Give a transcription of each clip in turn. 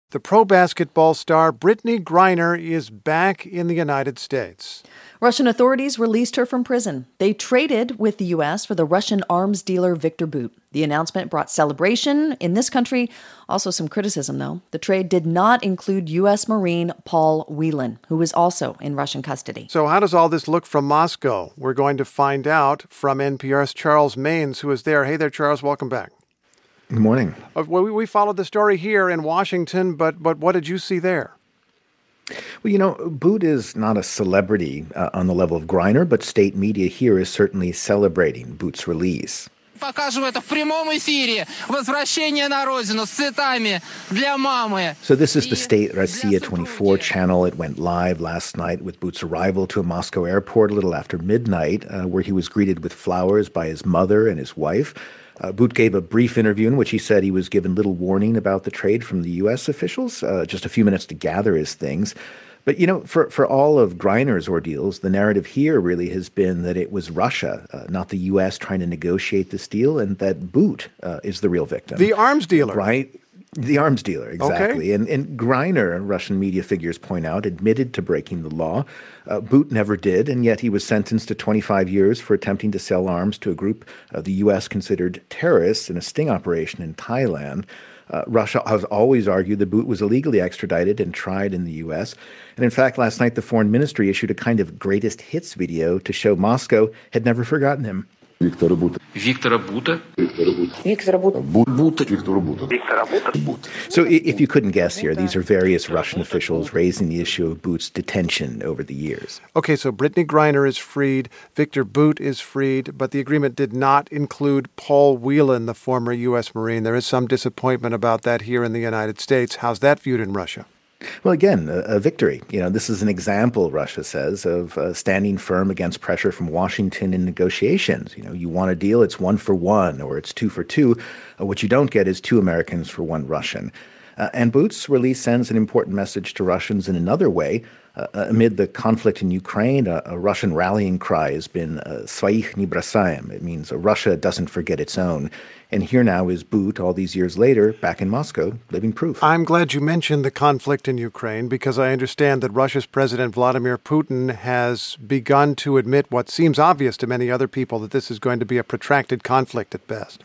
The pro basketball star Brittney Griner is back in the United States. Russian authorities released her from prison. They traded with the U.S. for the Russian arms dealer Viktor Bout. The announcement brought celebration in this country, also some criticism, though. The trade did not include U.S. Marine Paul Whelan, who is also in Russian custody. So how does all this look from Moscow? We're going to find out from NPR's Charles Maynes, who is there. Hey there, Charles. Welcome back. Good morning. We followed the story here in Washington, but what did you see there? Well, Bout is not a celebrity on the level of Griner, but state media here is certainly celebrating Bout's release. Покажу это в прямом эфире. Возвращение на родину с цветами для мамы. So this is the state Россия 24 channel. It went live last night with Bout's arrival to a Moscow airport a little after midnight, where he was greeted with flowers by his mother and his wife. Bout gave a brief interview in which he said he was given little warning about the trade from the U.S. officials, just a few minutes to gather his things. But, for all of Griner's ordeals, the narrative here really has been that it was Russia, not the U.S., trying to negotiate this deal, and that Bout is the real victim. The arms dealer. Right. The arms dealer, exactly. Okay. And Griner, Russian media figures point out, admitted to breaking the law. Bout never did, and yet he was sentenced to 25 years for attempting to sell arms to a group the U.S. considered terrorists in a sting operation in Thailand. Russia has always argued that Bout was illegally extradited and tried in the U.S. And in fact, last night, the foreign ministry issued a kind of greatest hits video to show Moscow had never forgotten him. Виктора Бута. Виктора Бута? Виктора Бута. Бута. Виктора Бута. So if you couldn't guess here, these are various Russian officials raising the issue of Bout's detention over the years. Okay, so Brittney Griner is freed, Viktor Bout is freed, but the agreement did not include Paul Whelan, the former U.S. Marine. There is some disappointment about that here in the United States. How's that viewed in Russia? Well, again, a victory. This is an example, Russia says, of standing firm against pressure from Washington in negotiations. You want a deal, it's 1 for 1 or it's 2 for 2. What you don't get is 2 Americans for 1 Russian. And Bout's release sends an important message to Russians in another way. Amid the conflict in Ukraine, a Russian rallying cry has been «Своих не бросаем». It means Russia doesn't forget its own. And here now is Bout, all these years later, back in Moscow, living proof. I'm glad you mentioned the conflict in Ukraine because I understand that Russia's President Vladimir Putin has begun to admit what seems obvious to many other people, that this is going to be a protracted conflict at best.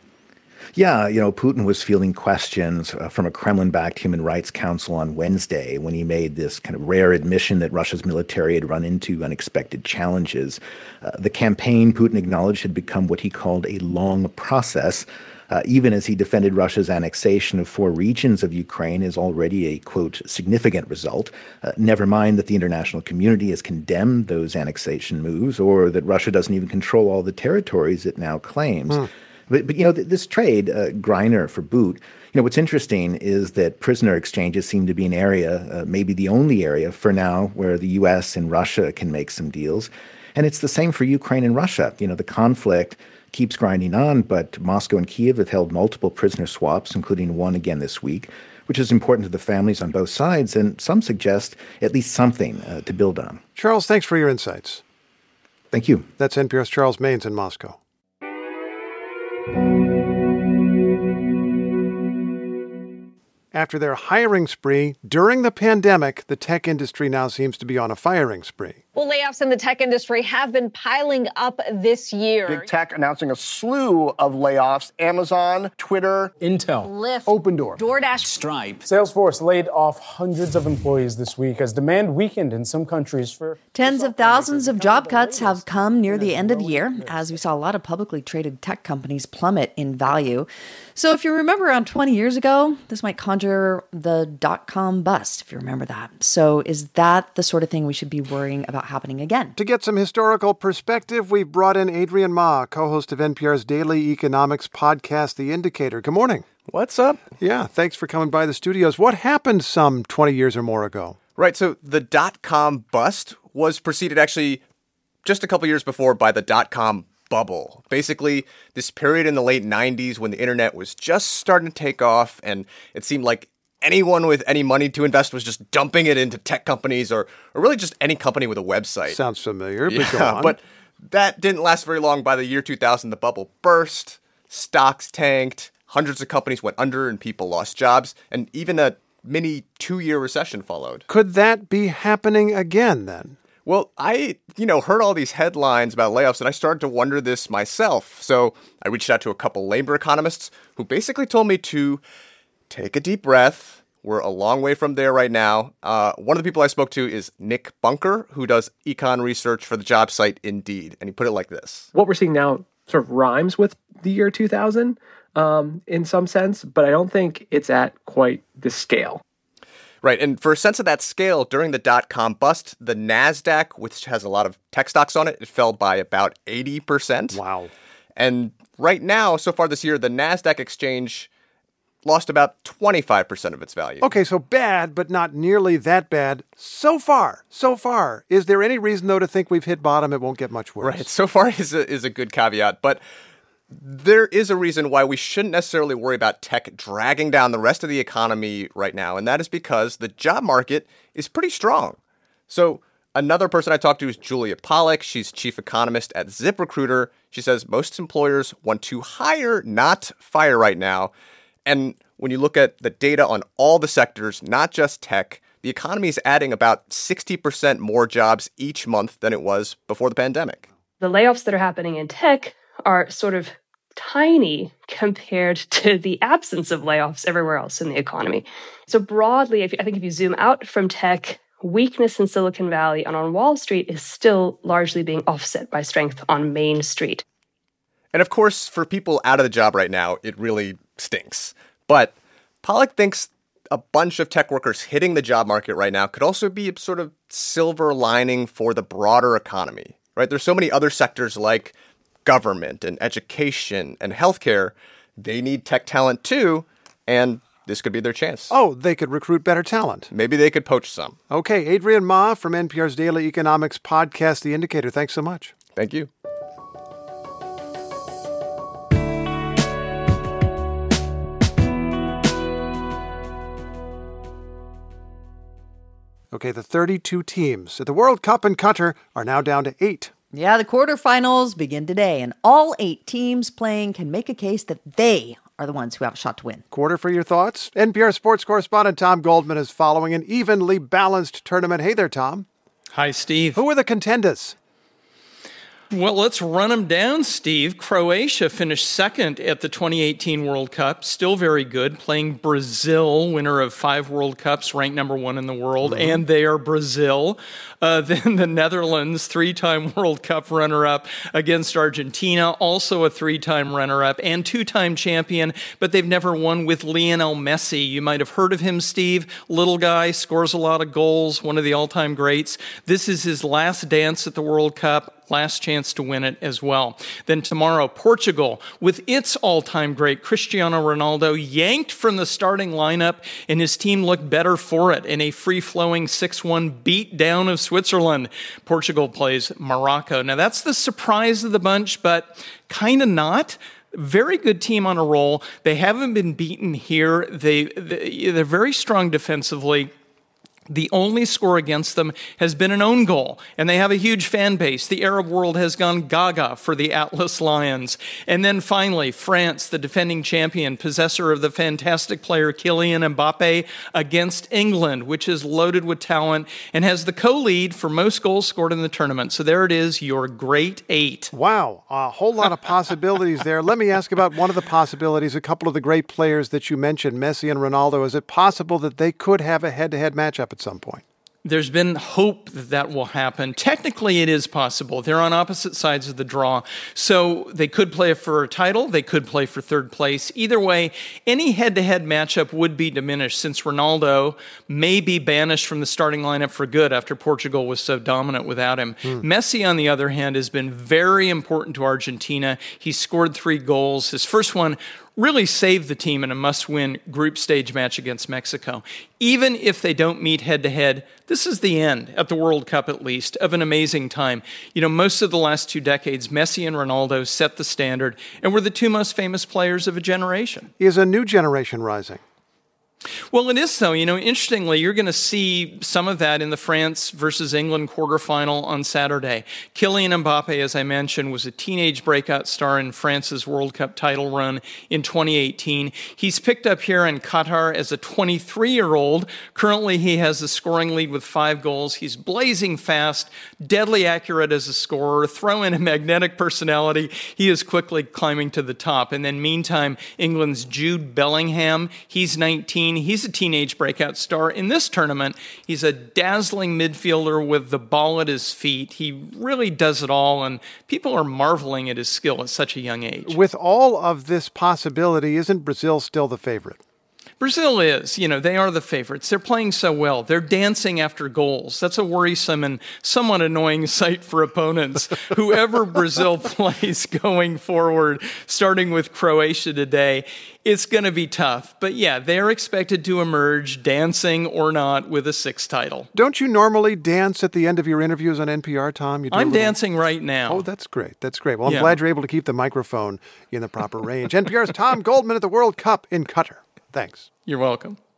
Yeah, Putin was fielding questions from a Kremlin-backed Human Rights Council on Wednesday when he made this kind of rare admission that Russia's military had run into unexpected challenges. The campaign, Putin acknowledged, had become what he called a long process, even as he defended Russia's annexation of 4 regions of Ukraine as already a, quote, significant result. Never mind that the international community has condemned those annexation moves, or that Russia doesn't even control all the territories it now claims. But this trade, Griner for Bout, what's interesting is that prisoner exchanges seem to be an area, maybe the only area for now, where the U.S. and Russia can make some deals. And it's the same for Ukraine and Russia. The conflict keeps grinding on, but Moscow and Kyiv have held multiple prisoner swaps, including one again this week, which is important to the families on both sides, and some suggest at least something to build on. Charles, thanks for your insights. Thank you. That's NPR's Charles Maynes in Moscow. After their hiring spree during the pandemic, the tech industry now seems to be on a firing spree. Well, layoffs in the tech industry have been piling up this year. Big tech announcing a slew of layoffs. Amazon, Twitter, Intel, Lyft, Opendoor, DoorDash, Stripe. Salesforce laid off hundreds of employees this week as demand weakened in some countries for... Tens of thousands of job cuts have come near the end of the year, as we saw a lot of publicly traded tech companies plummet in value. So if you remember around 20 years ago, this might conjure the dot-com bust, if you remember that. So is that the sort of thing we should be worrying about happening again? To get some historical perspective, we've brought in Adrian Ma, co-host of NPR's daily economics podcast, The Indicator. Good morning. What's up? Yeah, thanks for coming by the studios. What happened some 20 years or more ago? Right, so the dot-com bust was preceded actually just a couple years before by the dot-com bubble. Basically, this period in the late 90s when the internet was just starting to take off and it seemed like anyone with any money to invest was just dumping it into tech companies or really just any company with a website. Sounds familiar, but go on. But that didn't last very long. By the year 2000, the bubble burst, stocks tanked, hundreds of companies went under and people lost jobs, and even a mini 2-year recession followed. Could that be happening again then? Well, I, heard all these headlines about layoffs, and I started to wonder this myself. So I reached out to a couple labor economists who basically told me to take a deep breath. We're a long way from there right now. One of the people I spoke to is Nick Bunker, who does econ research for the job site Indeed. And he put it like this. What we're seeing now sort of rhymes with the year 2000 in some sense, but I don't think it's at quite the scale. Right. And for a sense of that scale, during the dot-com bust, the NASDAQ, which has a lot of tech stocks on it, it fell by about 80%. Wow. And right now, so far this year, the NASDAQ exchange lost about 25% of its value. Okay, so bad, but not nearly that bad so far. Is there any reason, though, to think we've hit bottom? It won't get much worse. Right. So far is a good caveat. But there is a reason why we shouldn't necessarily worry about tech dragging down the rest of the economy right now, and that is because the job market is pretty strong. So another person I talked to is Julia Pollack. She's chief economist at ZipRecruiter. She says most employers want to hire, not fire right now. And when you look at the data on all the sectors, not just tech, the economy is adding about 60% more jobs each month than it was before the pandemic. The layoffs that are happening in tech are sort of tiny compared to the absence of layoffs everywhere else in the economy. So broadly, I think if you zoom out from tech, weakness in Silicon Valley and on Wall Street is still largely being offset by strength on Main Street. And of course, for people out of the job right now, it really stinks. But Pollack thinks a bunch of tech workers hitting the job market right now could also be a sort of silver lining for the broader economy, right? There's so many other sectors like government and education and healthcare. They need tech talent too, and this could be their chance. Oh, they could recruit better talent. Maybe they could poach some. Okay, Adrian Ma from NPR's Daily Economics podcast, The Indicator. Thanks so much. Thank you. Okay, the 32 teams at the World Cup in Qatar are now down to 8. Yeah, the quarterfinals begin today, and all 8 teams playing can make a case that they are the ones who have a shot to win. Quarter for your thoughts? NPR sports correspondent Tom Goldman is following an evenly balanced tournament. Hey there, Tom. Hi, Steve. Who are the contenders? Well, let's run them down, Steve. Croatia finished second at the 2018 World Cup. Still very good, playing Brazil, winner of 5 World Cups, ranked number 1 in the world, and they are Brazil. Then the Netherlands, 3-time World Cup runner-up against Argentina, also a 3-time runner-up and 2-time champion, but they've never won with Lionel Messi. You might have heard of him, Steve. Little guy, scores a lot of goals, one of the all-time greats. This is his last dance at the World Cup. Last chance to win it as well. Then tomorrow, Portugal, with its all-time great Cristiano Ronaldo, yanked from the starting lineup, and his team looked better for it in a free-flowing 6-1 beat-down of Switzerland. Portugal plays Morocco. Now, that's the surprise of the bunch, but kind of not. Very good team on a roll. They haven't been beaten here. They're very strong defensively. The only score against them has been an own goal, and they have a huge fan base. The Arab world has gone gaga for the Atlas Lions. And then finally, France, the defending champion, possessor of the fantastic player Kylian Mbappe, against England, which is loaded with talent and has the co-lead for most goals scored in the tournament. So there it is, your great 8. Wow, a whole lot of possibilities there. Let me ask about one of the possibilities, a couple of the great players that you mentioned, Messi and Ronaldo. Is it possible that they could have a head-to-head matchup at some point? There's been hope that that will happen. Technically, it is possible. They're on opposite sides of the draw. So they could play for a title. They could play for third place. Either way, any head-to-head matchup would be diminished since Ronaldo may be banished from the starting lineup for good after Portugal was so dominant without him. Messi, on the other hand, has been very important to Argentina. He scored 3 goals. His first one really saved the team in a must-win group stage match against Mexico. Even if they don't meet head-to-head, this is the end, at the World Cup at least, of an amazing time. You know, most of the last 2 decades, Messi and Ronaldo set the standard and were the 2 most famous players of a generation. Is a new generation rising? Well, it is, though. Interestingly, you're going to see some of that in the France versus England quarterfinal on Saturday. Kylian Mbappe, as I mentioned, was a teenage breakout star in France's World Cup title run in 2018. He's picked up here in Qatar as a 23-year-old. Currently, he has the scoring lead with 5 goals. He's blazing fast, deadly accurate as a scorer. Throw in a magnetic personality, he is quickly climbing to the top. And then meantime, England's Jude Bellingham, he's 19. He's a teenage breakout star in this tournament. He's a dazzling midfielder with the ball at his feet. He really does it all, and people are marveling at his skill at such a young age. With all of this possibility, isn't Brazil still the favorite? Brazil is. They are the favorites. They're playing so well. They're dancing after goals. That's a worrisome and somewhat annoying sight for opponents. Whoever Brazil plays going forward, starting with Croatia today, it's going to be tough. But yeah, they're expected to emerge, dancing or not, with a 6th title. Don't you normally dance at the end of your interviews on NPR, Tom? I'm dancing right now. Oh, that's great. That's great. Well, I'm glad you're able to keep the microphone in the proper range. NPR's Tom Goldman at the World Cup in Qatar. Thanks. You're welcome.